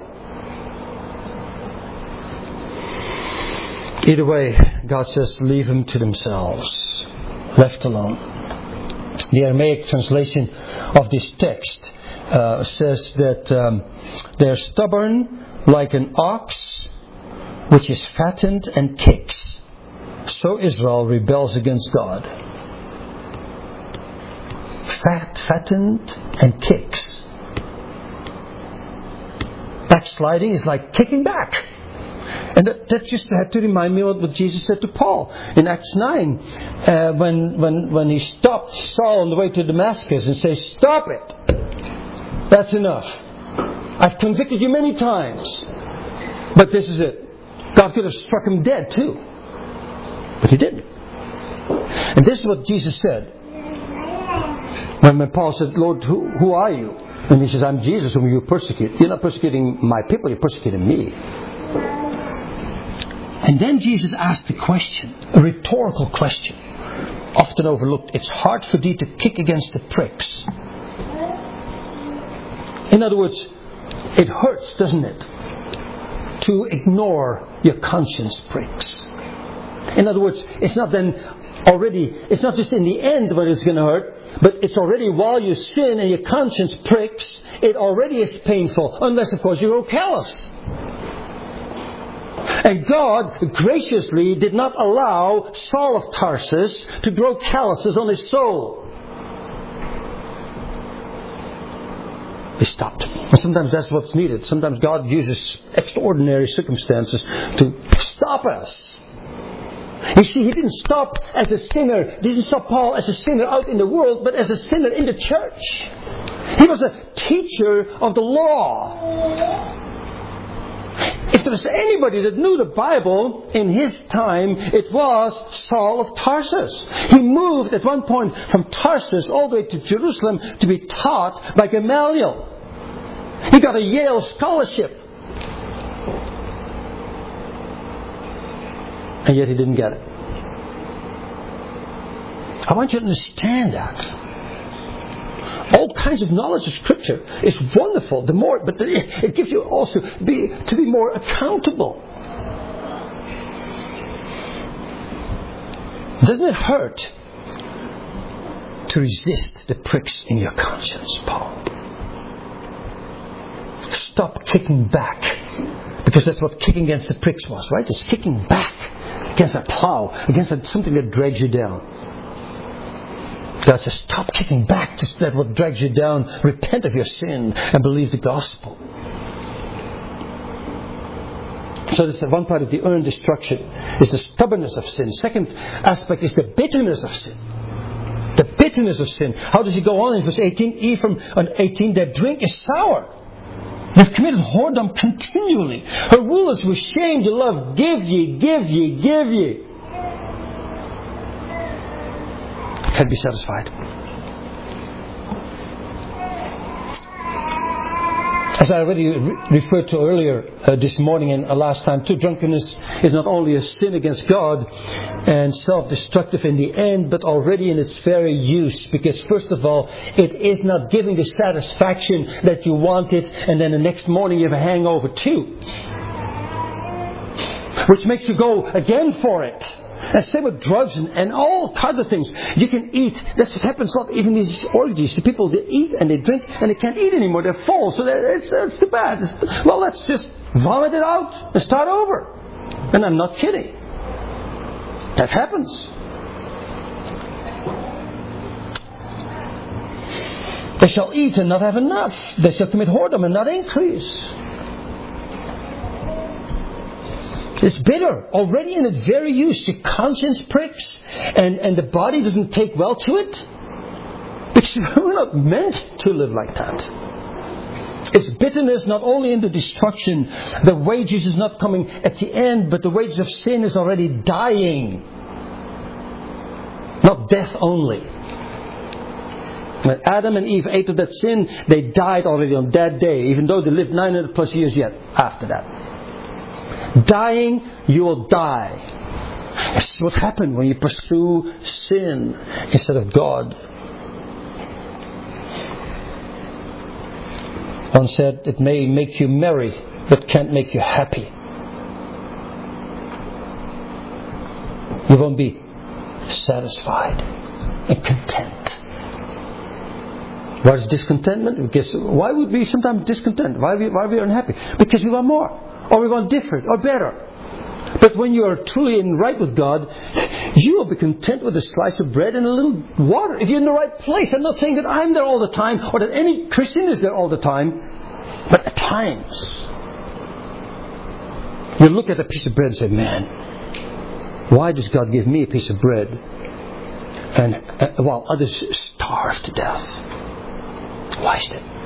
Either way, God says, leave them to themselves. Left alone. The Aramaic translation of this text says that they're stubborn like an ox which is fattened and kicks. So Israel rebels against God. Fattened and kicks. Backsliding is like kicking back. And that just had to remind me of what Jesus said to Paul in Acts 9 when he stopped Saul on the way to Damascus and said, "Stop it. That's enough. I've convicted you many times. But this is it." God could have struck him dead too. But he didn't. And this is what Jesus said. When Paul said, "Lord, who are you?" And he says, "I'm Jesus whom you persecute." You're not persecuting my people, you're persecuting me. And then Jesus asked a question, a rhetorical question, often overlooked. It's hard for thee to kick against the pricks. In other words, it hurts, doesn't it, to ignore your conscience pricks. In other words, it's not just in the end when it's going to hurt, but it's already while you sin and your conscience pricks, it already is painful, unless of course you grow callous. And God graciously did not allow Saul of Tarsus to grow calluses on his soul. He stopped. And sometimes that's what's needed. Sometimes God uses extraordinary circumstances to stop us. You see, He didn't stop as a sinner. He didn't stop Paul as a sinner out in the world, but as a sinner in the church. He was a teacher of the law. If there was anybody that knew the Bible in his time, it was Saul of Tarsus. He moved at one point from Tarsus all the way to Jerusalem to be taught by Gamaliel. He got a Yale scholarship. And yet he didn't get it. I want you to understand that. All kinds of knowledge of Scripture is wonderful. But it gives you also to be more accountable. Doesn't it hurt to resist the pricks in your conscience, Paul? Stop kicking back, because that's what kicking against the pricks was, right? It's kicking back against a plow, against something that drags you down. God says, stop kicking back to that what drags you down. Repent of your sin and believe the gospel. So this is one part of the earned destruction, is the stubbornness of sin. Second aspect is the bitterness of sin. The bitterness of sin. How does he go on in verse 18? Even on 18, their drink is sour. They've committed whoredom continually. Her rulers were shamed to love. Give ye, give ye, give ye. Can't be satisfied. As I already referred to earlier this morning and last time too, drunkenness is not only a sin against God and self-destructive in the end, but already in its very use. Because first of all, it is not giving the satisfaction that you wanted, and then the next morning you have a hangover too. Which makes you go again for it. And same with drugs and all kinds of things. You can eat. That's what happens a lot. Even these orgies. The people, they eat and they drink and they can't eat anymore. They're full. So it's too bad. Well, let's just vomit it out and start over. And I'm not kidding. That happens. They shall eat and not have enough. They shall commit whoredom and not increase. It's bitter. Already in its very use, your conscience pricks and the body doesn't take well to it. Because we're not meant to live like that. It's bitterness not only in the destruction. The wages is not coming at the end, but the wages of sin is already dying. Not death only. When Adam and Eve ate of that sin, they died already on that day, even though they lived 900 plus years yet after that. Dying, you will die. This is what happened when you pursue sin instead of God. One said, it may make you merry, but can't make you happy. You won't be satisfied and content. What is discontentment? Because why would we sometimes discontent? Why are we unhappy? Because we want more. Or we want different or better. But when you are truly in right with God, you will be content with a slice of bread and a little water. If you're in the right place. I'm not saying that I'm there all the time or that any Christian is there all the time. But at times, you look at a piece of bread and say, man, why does God give me a piece of bread and while others starve to death? Why is that?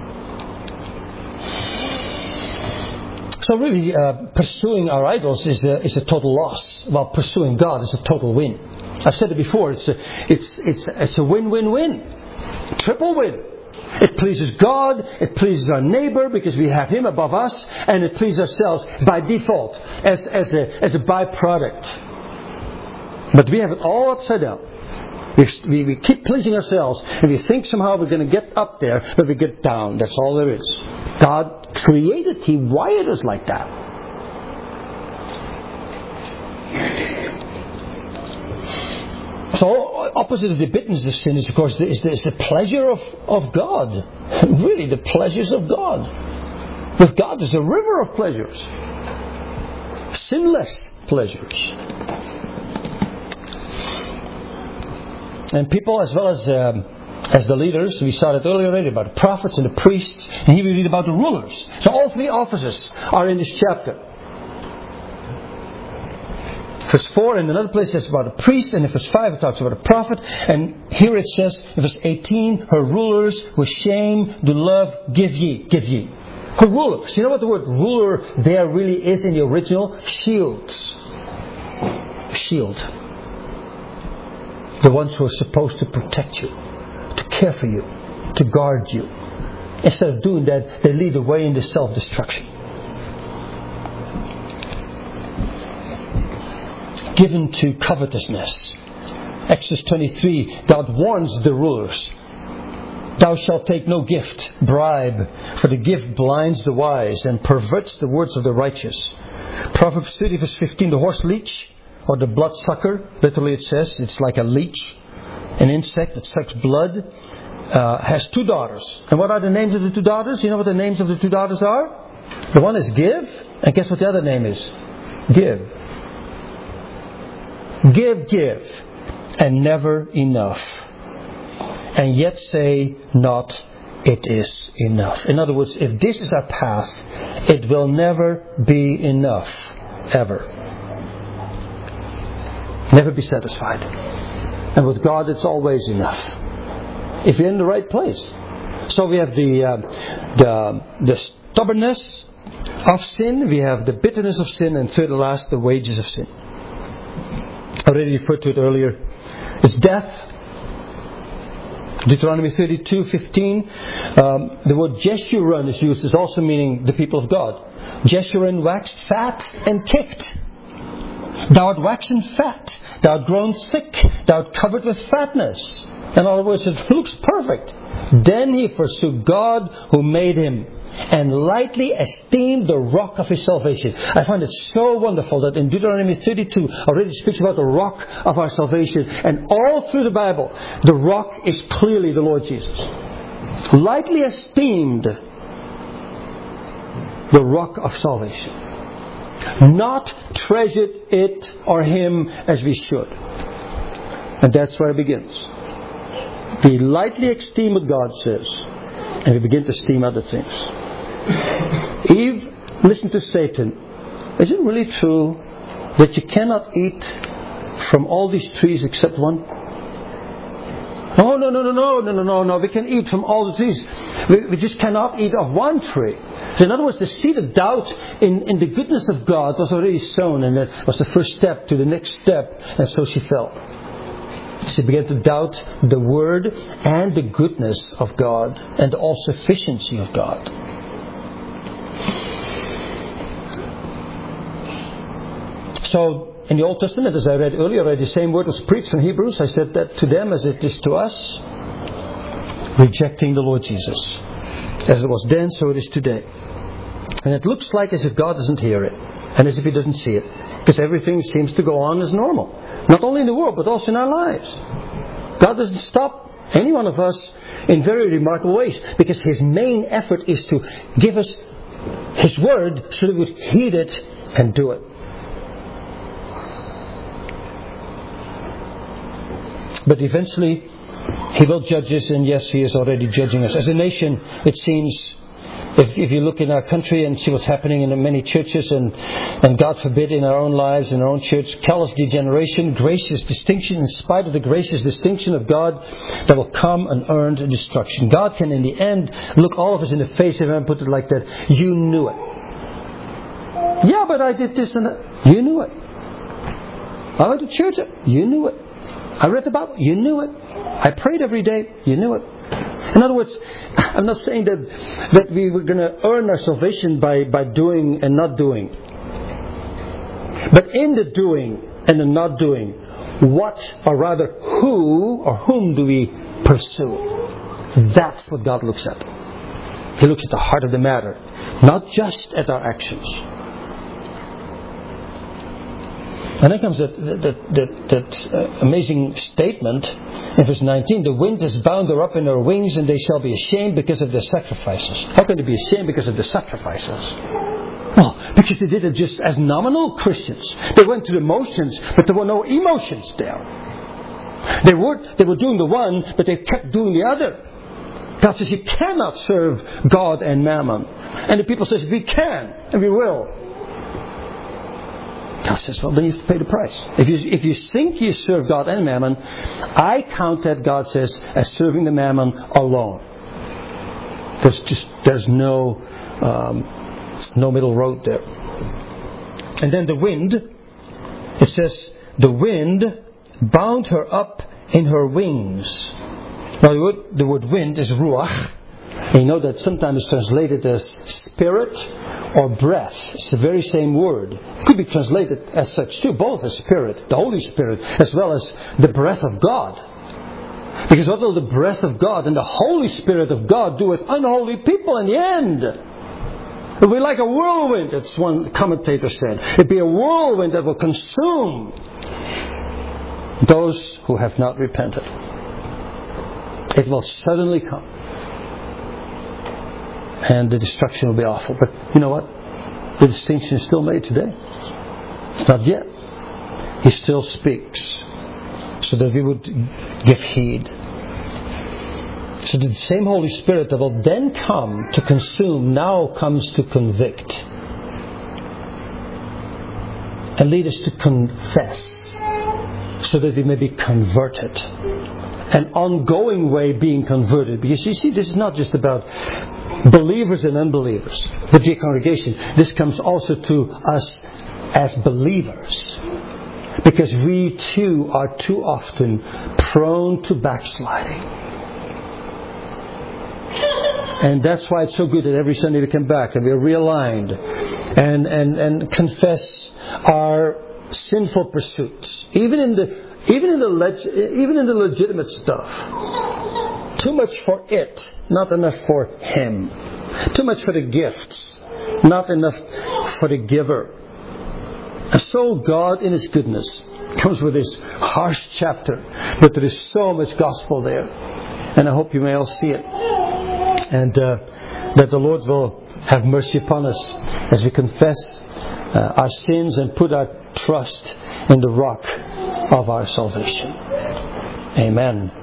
So really, pursuing our idols is a total loss, while pursuing God is a total win. I've said it before. It's a win-win-win, triple win. It pleases God, it pleases our neighbor because we have Him above us, and it pleases ourselves by default as a byproduct. But we have it all upside down. We keep pleasing ourselves, and we think somehow we're going to get up there, but we get down. That's all there is. God created, He wired us like that. So, opposite of the bitterness of sin is, of course, is the pleasure of God. Really, the pleasures of God. With God, there's a river of pleasures. Sinless pleasures. And people, as well as the leaders, we saw that earlier already about the prophets and the priests, and here we read about the rulers. So all three offices are in this chapter. Verse 4, in another place, says about a priest, and in verse 5 it talks about a prophet, and here it says, in verse 18, her rulers with shame do love give ye. Her rulers. You know what the word ruler there really is in the original? Shields. Shield. The ones who are supposed to protect you, to care for you, to guard you. Instead of doing that, they lead the way into self-destruction. Given to covetousness. Exodus 23, God warns the rulers. Thou shalt take no gift, bribe, for the gift blinds the wise and perverts the words of the righteous. Proverbs 30 verse 15, the horse leech, or the bloodsucker, literally it says, it's like a leech, an insect that sucks blood, has two daughters. And what are the names of the two daughters? You know what the names of the two daughters are? The one is Give, and guess what the other name is? Give. Give, and never enough. And yet say not, it is enough. In other words, if this is our path, it will never be enough. Ever. Never be satisfied. And with God, it's always enough. If you're in the right place. So we have the stubbornness of sin, we have the bitterness of sin, and third and last, the wages of sin. I already referred to it earlier. It's death. Deuteronomy 32:15, the word Jeshurun is used as also meaning the people of God. Jeshurun waxed fat and kicked. Thou art waxen fat, thou art grown sick, thou art covered with fatness. In other words, it looks perfect. Then he forsook God who made him, and lightly esteemed the rock of his salvation. I find it so wonderful that in Deuteronomy 32 already speaks about the rock of our salvation. And all through the Bible, the rock is clearly the Lord Jesus. Lightly esteemed the rock of salvation. Not treasured it or him as we should. And that's where it begins. We lightly esteem what God says, and we begin to esteem other things. Eve listened to Satan. Is it really true that you cannot eat from all these trees except one? Oh, no. We can eat from all the trees. We just cannot eat of one tree. So in other words, the seed of doubt in the goodness of God was already sown, and that was the first step to the next step, and so she fell. She began to doubt the Word and the goodness of God and the all-sufficiency of God. So, in the Old Testament, as I read earlier, already the same word was preached in Hebrews. I said that to them as it is to us, rejecting the Lord Jesus. As it was then, so it is today. And it looks like as if God doesn't hear it, and as if He doesn't see it. Because everything seems to go on as normal. Not only in the world, but also in our lives. God doesn't stop any one of us in very remarkable ways. Because His main effort is to give us His Word so that we would heed it and do it. But eventually, He will judge us, and yes, He is already judging us. As a nation, it seems, if you look in our country and see what's happening in many churches, and God forbid in our own lives, in our own church, callous degeneration, gracious distinction, in spite of the gracious distinction of God, there will come an earned destruction. God can in the end look all of us in the face if I put it like that. You knew it. Yeah, but I did this and that. You knew it. I went to church. You knew it. I read the Bible. You knew it. I prayed every day. You knew it. In other words, I'm not saying that we were going to earn our salvation by doing and not doing. But in the doing and the not doing, what, or rather who or whom do we pursue? That's what God looks at. He looks at the heart of the matter, not just at our actions. And then comes that amazing statement in verse 19. The wind has bound her up in her wings, and they shall be ashamed because of their sacrifices. How can they be ashamed because of the sacrifices? Well, because they did it just as nominal Christians. They went through the motions, but there were no emotions there. They were doing the one, but they kept doing the other. God says you cannot serve God and mammon. And the people says we can, and we will. God says, well, then you have to pay the price. If you think you serve God and mammon, I count that, God says, as serving the mammon alone. There's no middle road there. And then the wind, it says, the wind bound her up in her wings. Now the word wind is ruach. And you know that sometimes it's translated as spirit or breath. It's the very same word. It could be translated as such too, both as spirit, the Holy Spirit, as well as the breath of God. Because what will the breath of God and the Holy Spirit of God do with unholy people in the end? It will be like a whirlwind, as one commentator said. It will be a whirlwind that will consume those who have not repented. It will suddenly come. And the destruction will be awful. But you know what? The distinction is still made today. It's not yet. He still speaks. So that we would give heed. So the same Holy Spirit that will then come to consume now comes to convict. And lead us to confess. So that we may be converted. An ongoing way being converted. Because you see, this is not just about believers and unbelievers, the dear congregation. This comes also to us as believers. Because we too are too often prone to backsliding. And that's why it's so good that every Sunday we come back and we're realigned and confess our sinful pursuits, even in the legitimate stuff. Too much for it, not enough for Him. Too much for the gifts, not enough for the giver. And so God, in His goodness, comes with this harsh chapter, but there is so much gospel there, and I hope you may all see it, and that the Lord will have mercy upon us as we confess our sins and put our trust in the rock of our salvation. Amen.